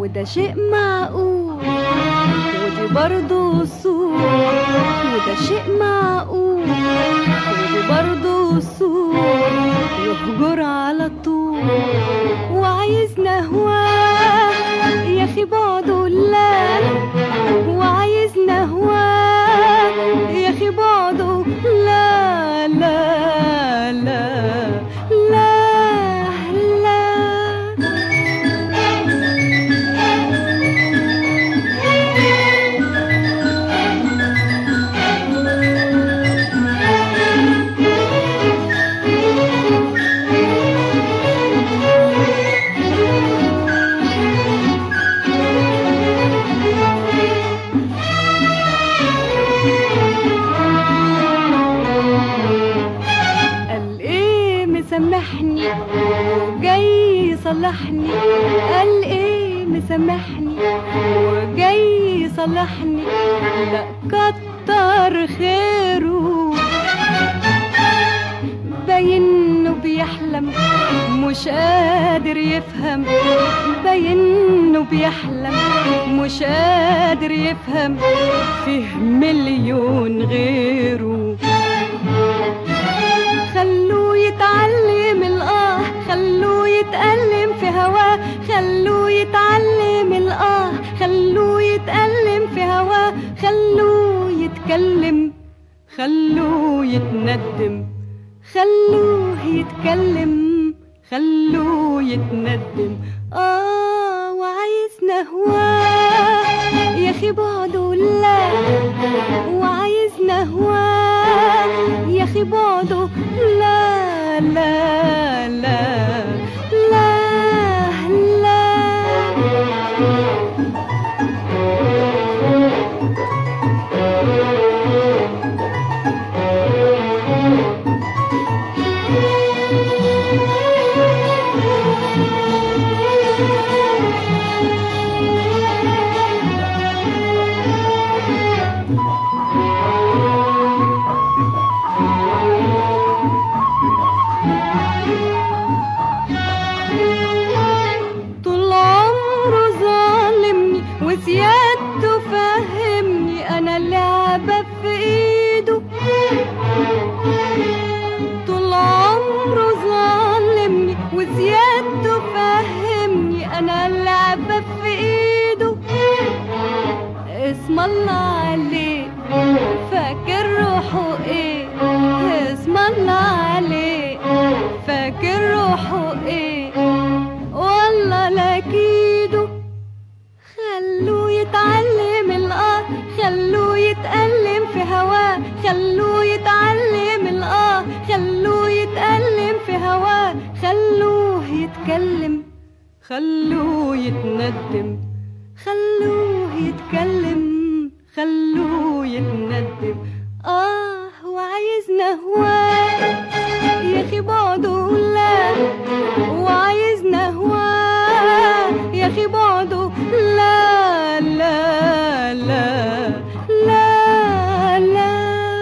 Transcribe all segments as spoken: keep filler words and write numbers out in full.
وده شيء معقول، ودي برضو أصول، وده شيء معقول، ودي برضو أصول. يهجر على طول وعايزنا هواه، يا أخي بعده لا، وعايزنا هواه، يا أخي بعده لا لا لا لا لا. مسامحني وجاي يصلحني، قال ايه مسامحني وجاي يصلحني، لا كتر خيره. باينه بيحلم مش قادر يفهم، باينه بيحلم مش قادر يفهم، فيه مليون غيره. خلوه يتعلم الآه، خلوه يتألم في هواه، خلوه يتعلم الآه، خلوه يتألم في هواه، خلوه يتكلم، خلوه يتندم، خلوه يتكلم، خلوه يتندم. آه وعايزنا هواه، يا أخي بعده لا، وعايزنا هواه، يا أخي بعده لا لا لا لا لا. وسيادته فهمني أنا اللعبة في إيده، طول عمره ظالمني وسيادته فهمني أنا اللعبة في إيده. اسم الله عليه فاكر روحه إيه، اسم الله عليه فاكر روحه إيه، والله لا كيده. خلوه يتعلم الآه، خلوه يتألم في هواه، خلوه يتعلم الآه، خلوه يتألم في هواه، خلوه يتكلم، خلوه يتندم، خلوه يتكلم، خلوه يتندم. آه وعايزنا هواه، يا أخي بعده لا، وعايزنا هواه، يا أخي بعده لا لا لا لا لا.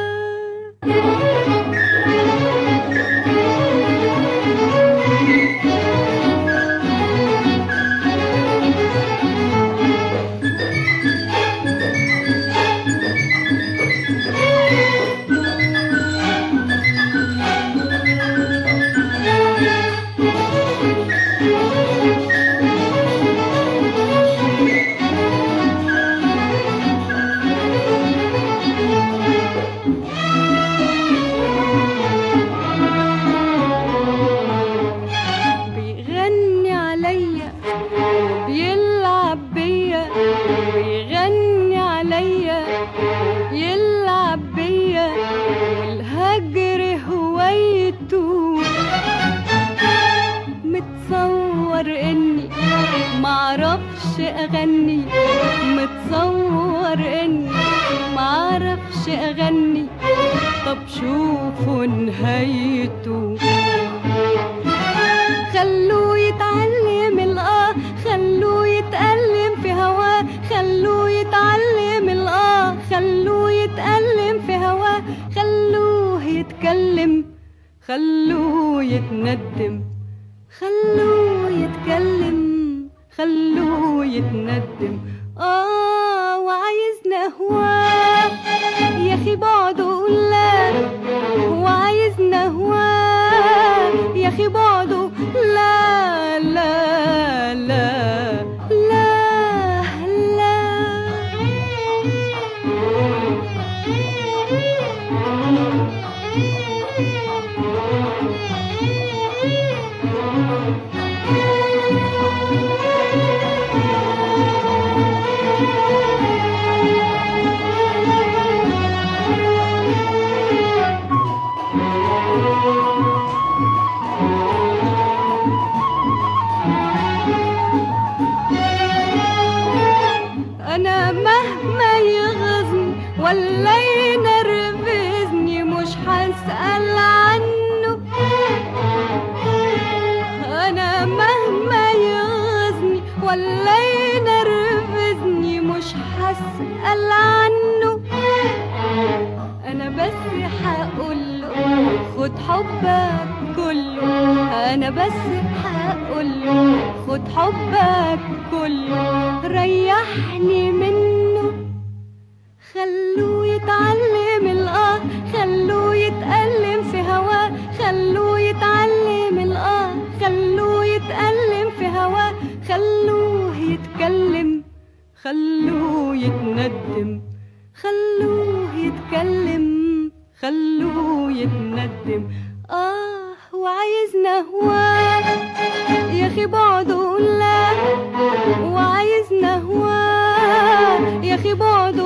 أغني متصور إني معرفش أغني، طب شوفوا نهايته. خلوه يتعلم الآه، خلوه يتألم في هواه، خلوه يتعلم الآه، خلوه يتألم في هواه، خلوه يتكلم، خلوه يتندم، خلوه يتكلم، خلوه يتندم. آه وعايزنا هواه يا أخي بعده لا، وعايزنا هواه يا أخي بعده لا لا لا لا لا. أنا مهما يغزني ولا ينرفزني مش هسأل عنه. أنا مهما يغزني ولا ينرفزني مش هسأل عنه. أنا بس هقوله خد حبك كله، أنا بس هقوله خد حبك كله، ريحني منه. خلوه يتعلم الآه، خلوه يتألم في هواه، خلوه يتعلم الآه، خلوه يتألم في هواه، خلوه يتكلم، خلوه يتندم، خلوه يتكلم، خلوه يتندم. آه وعايزنا هواه يا أخي بعده لا، وعايزنا هواه يا أخي بعده